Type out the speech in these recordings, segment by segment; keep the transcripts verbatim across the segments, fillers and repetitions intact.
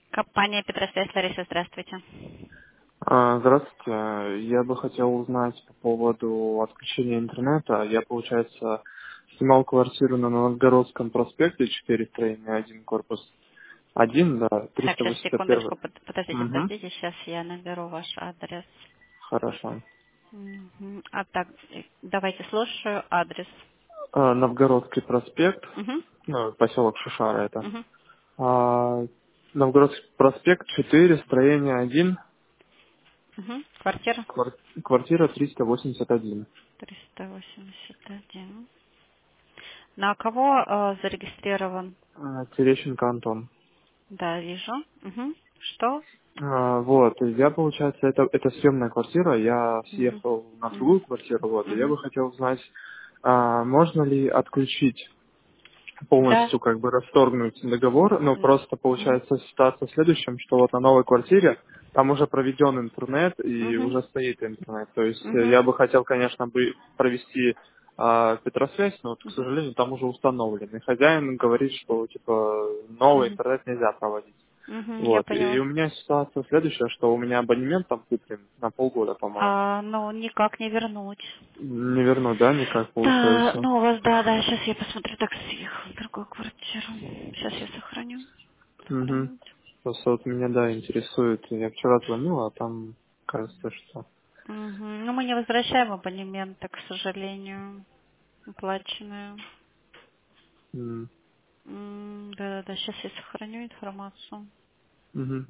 Компания Петросвязь, Лариса, здравствуйте. А, Здравствуйте. Я бы хотел узнать по поводу отключения интернета. Я, получается, снимал квартиру на Новгородском проспекте, четыре, строение один, корпус один, да, Так, триста сейчас, восемьдесят один. секундочку, под- подождите, Угу. подождите, сейчас я наберу ваш адрес. Хорошо. Мгм. А так, э, давайте слушаю адрес. А, Новгородский проспект, Угу. ну, поселок Шушара это. Угу. А, Новгородский проспект, четыре, строение один, Угу. Квартира квар- квартира триста восемьдесят один. триста восемьдесят один. На кого э, зарегистрирован? А, Терещенко Антон. Да, вижу. Угу. Что? А, Вот, и я, получается, это, это съемная квартира, я Угу. съехал на Угу. другую квартиру, вот, и я Угу. бы хотел узнать, а, можно ли отключить Да. полностью, как бы, расторгнуть договор, но просто Угу. получается ситуация в следующем, что вот на новой квартире там уже проведен интернет и Угу. уже стоит интернет, то есть э, Угу. я бы хотел, конечно, бы провести а, Петросвязь, но вот, к сожалению, там уже установлен, и хозяин говорит, что, типа, новый Угу. интернет нельзя проводить. Угу. Я Вот. И поняла. у меня ситуация следующая, что у меня абонемент там куплен на полгода, по-моему. А, ну, никак не вернуть. Не верну, да, никак Да, получается. ну у вас, да, да, сейчас я посмотрю, так съехал в другую квартиру. Сейчас я сохраню. Угу. Сохранить. Просто вот меня, да, интересует. Я вчера звонил, а там кажется, что... Мгм. Ну, мы не возвращаем абонементы, к сожалению, оплаченные. М, М, Да-да-да, сейчас я сохраню информацию. мгм.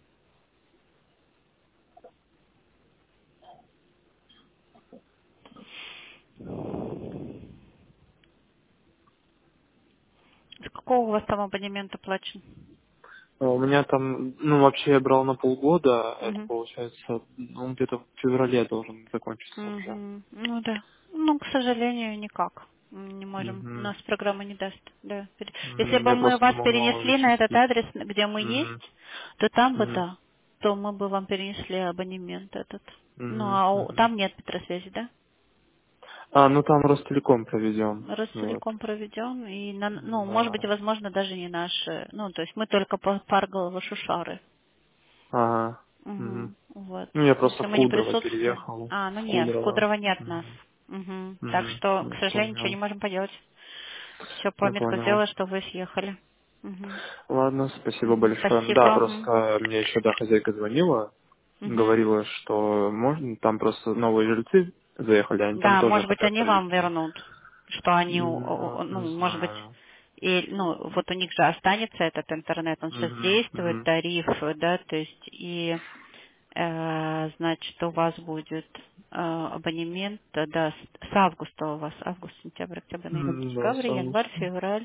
С какого у вас там абонемент оплачен? А у меня там, ну, вообще я брал на полгода, это Угу. получается, ну, где-то в феврале должен закончиться уже. Угу. Ну да. Ну, к сожалению, никак. М, Не можем. У Угу. нас программа не даст. Да. Пере- Если бы Я мы просто вас думал нового перенесли на этот запустить. адрес, где мы Угу. есть, то там бы Угу. да. То мы бы вам перенесли абонемент этот. Ну, Угу. а у- Угу. там нет Петросвязи, да? А, ну там Ростелеком проведен. Вот. Ростелеком проведен, и, на, ну, может быть, Да. возможно, даже не наши. Ну, то есть мы только по Парголову Шушары. Ага. Мгм. Угу. Вот. Ну, я просто Если в мы не Кудрово присутствуем. переехал. А, ну В нет, в Кудрово. Кудрово нет нас. Мгм. Угу. Так Мгм. что, к Я сожалению, ничего не понял. можем поделать. Все Я пометка понял. сделала, что вы съехали. Угу. Ладно, спасибо Угу. большое. Да, Спасибо. Угу. просто мне еще, да, хозяйка звонила. Угу. Говорила, что можно, там просто новые жильцы заехали, они там Да, тоже может быть, хотят они вам провести. вернут, что они, у- Ну, у- не ну, может быть, знаю. и, ну, вот у них же останется этот интернет, он сейчас Угу. действует, Угу. тариф, да, то есть, и, э, значит, у вас будет э, абонемент, э, да, с, с августа у вас, август, сентябрь, октябрь, ноябрь, М, Да, декабрь, с январь, августа. февраль,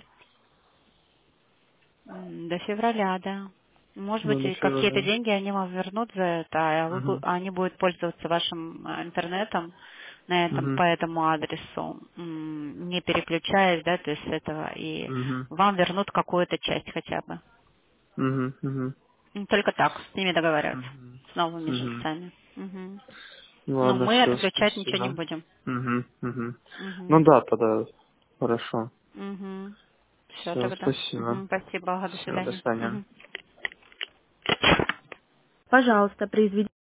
м, до февраля, да. Может Ну, быть, до и какие-то февраля. деньги они вам вернут за это, а вы, бу- Угу. а они будут пользоваться вашим э, интернетом на этом, Угу. по этому адресу, м, не переключаясь, да, то есть с этого, и Угу. вам вернут какую-то часть хотя бы. Угу. Угу. Ну, только так, с ними договариваться, Угу. с новыми Угу. жильцами. Мгм. Ну, Но ладно, мы все, отключать ничего не спасибо. будем. Угу, угу. Ну Угу. да, тогда хорошо. Угу. Все Все, тогда. спасибо. Мгм. Спасибо, до Все, до свидания. свидания. Мгм. Пожалуйста, произведите.